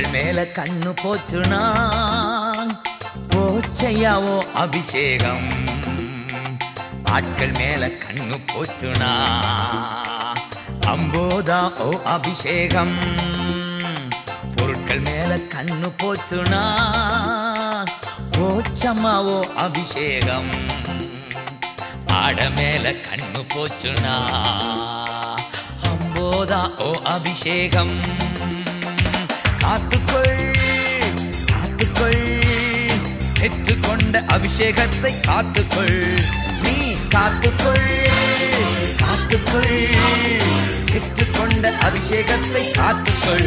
ஆட்கள் மேல கண்ணு போச்சுனா போச்சையாவோ அபிஷேகம். ஆட்கள் மேல கண்ணு போச்சுனா அம்போதா ஓ அபிஷேகம். பொருட்கள் மேல கண்ணு போச்சுனா போச்சம்மாவோ அபிஷேகம். ஆட மேல கண்ணு போச்சுனா அம்போதா ஓ அபிஷேகம். காத்துக்கொள் காத்துக்கொள் பெற்றுக்கொண்ட அபிஷேகத்தை காத்துக்கொள். நீ காத்துக்கொள் காத்துக்கொள் பெற்றுக்கொண்ட அபிஷேகத்தை காத்துக்கொள்.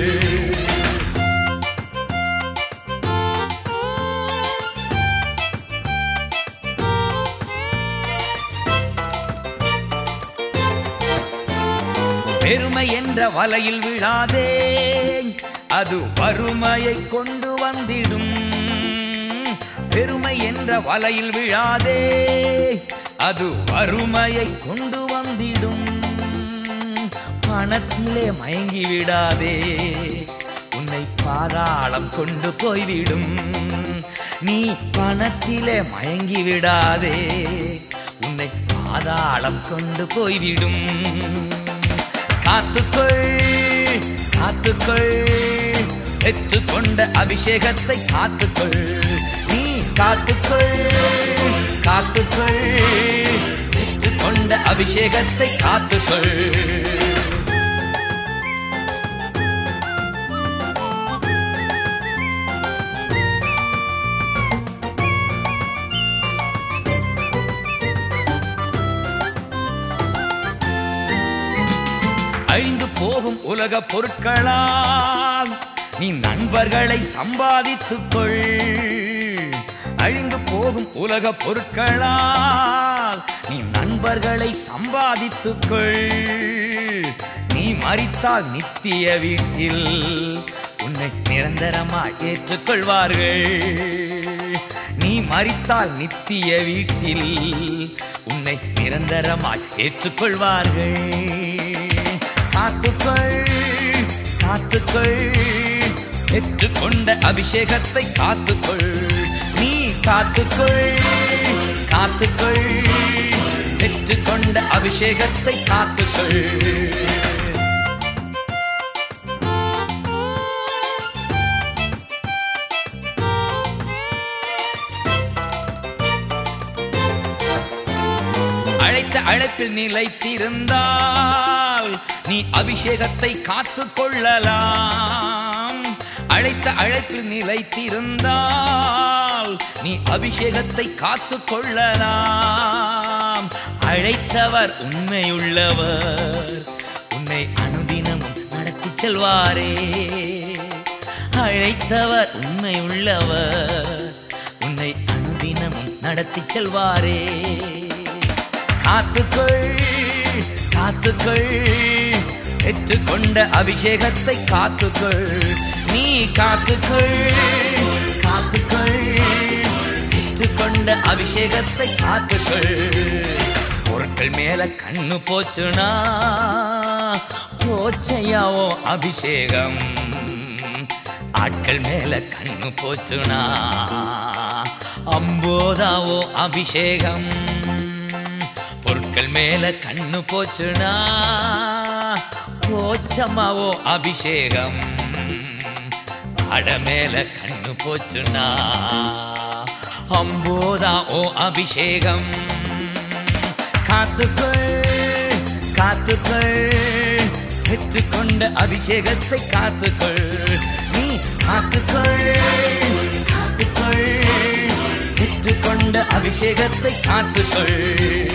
பெருமை என்ற வலையில் விழாதே, அது வறுமையை கொண்டு வந்திடும். பெருமை என்ற வலையில் விழாதே, அது வறுமையை கொண்டு வந்திடும். பணத்திலே மயங்கி விடாதே, உன்னை பாதாளம் கொண்டு போய்விடும். நீ பணத்திலே மயங்கி விடாதே, உன்னை பாதாளம் கொண்டு போய்விடும். காத்துக்கொள் காத்துக்கொள் பெற்றுக்கொண்ட அபிஷேகத்தை காத்துக்கொள். நீ காத்துக்கொள் காத்துக்கொள் பெற்றுக்கொண்ட அபிஷேகத்தை காத்துக்கொள். அழிந்து போகும் உலக பொருட்களால் நீ நண்பர்களை சம்பாதித்துக்கொள். அழிந்து போகும் உலக பொருட்களால் நீ நண்பர்களை சம்பாதித்துக்கொள். நீ மரித்தால் நித்திய வீட்டில் உன்னை நிரந்தரமாய் ஏற்றுக்கொள்வார்கள். நீ மரித்தால் நித்திய வீட்டில் உன்னை நிரந்தரமாய் ஏற்றுக்கொள்வார்கள். காத்துக்கொள் காத்துக்கொள் பெற்றுக்கொண்ட அபிஷேகத்தை காத்துக்கொள். நீ காத்துக்கொள் காத்துக்கொள் பெற்றுக்கொண்ட அபிஷேகத்தை காத்துக்கொள். அழைத்த அழைப்பில் நிலைத்திருந்தால் நீ அபிஷேகத்தை காத்துக் கொள்ளலாம். அழைத்த அழைப்பில் நிலைத்திருந்தால் நீ அபிஷேகத்தை காத்துக் கொள்ளலாம். அழைத்தவர் உண்மையுள்ளவர், உன்னை அனுதினமும் நடத்தி செல்வாரே. அழைத்தவர் உண்மையுள்ளவர், உன்னை அனுதினமும் நடத்தி செல்வாரே. காத்துக்கொள் காத்துக்கொள் பெற்றுக்கொண்ட அபிஷேகத்தை காத்துக்கொள். நீ காத்துக்கொள் காத்துக்கொள் பெற்றுக்கொண்ட அபிஷேகத்தை காத்துக்கொள். பொருட்கள் மேல கண்ணு போச்சுனா போச்சையாவோ அபிஷேகம். ஆட்கள் மேல கண்ணு போச்சுனா அம்போதாவோ அபிஷேகம். பொருட்கள் மேல கண்ணு போச்சுனா போச்சம்மாவோ அபிஷேகம். அட மேல கண்ணு போச்சுனா அம்போதா ஓ அபிஷேகம். காத்துக்கொள் காத்துக்கொள் பெற்றுக்கொண்ட அபிஷேகத்தை காத்துக்கொள். நீ காத்துக்கொள் காத்துக்கொள் பெற்றுக்கொண்ட அபிஷேகத்தை காத்துக்கொள்.